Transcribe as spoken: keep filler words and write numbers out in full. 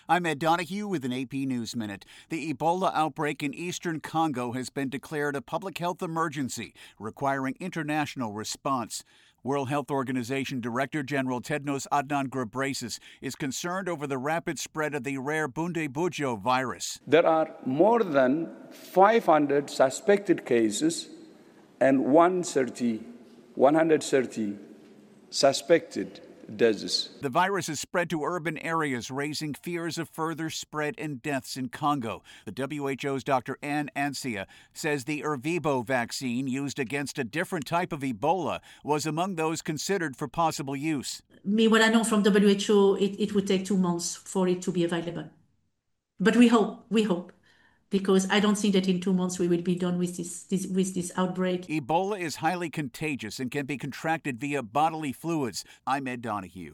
I'm Ed Donahue with an A P News Minute. The Ebola outbreak in eastern Congo has been declared a public health emergency, requiring international response. World Health Organization Director General Tedros Adhanom Ghebreyesus is concerned over the rapid spread of the rare Bundibugyo virus. There are more than five hundred suspected cases and one hundred thirty suspected deaths. The virus has spread to urban areas, raising fears of further spread and deaths in Congo. The W H O's Doctor Anne Ansia says the Ervebo vaccine used against a different type of Ebola was among those considered for possible use. Me, what I know from W H O, it, it would take two months for it to be available. But we hope, we hope. Because I don't think that in two months we will be done with this, this with this outbreak. Ebola is highly contagious and can be contracted via bodily fluids. I'm Ed Donahue.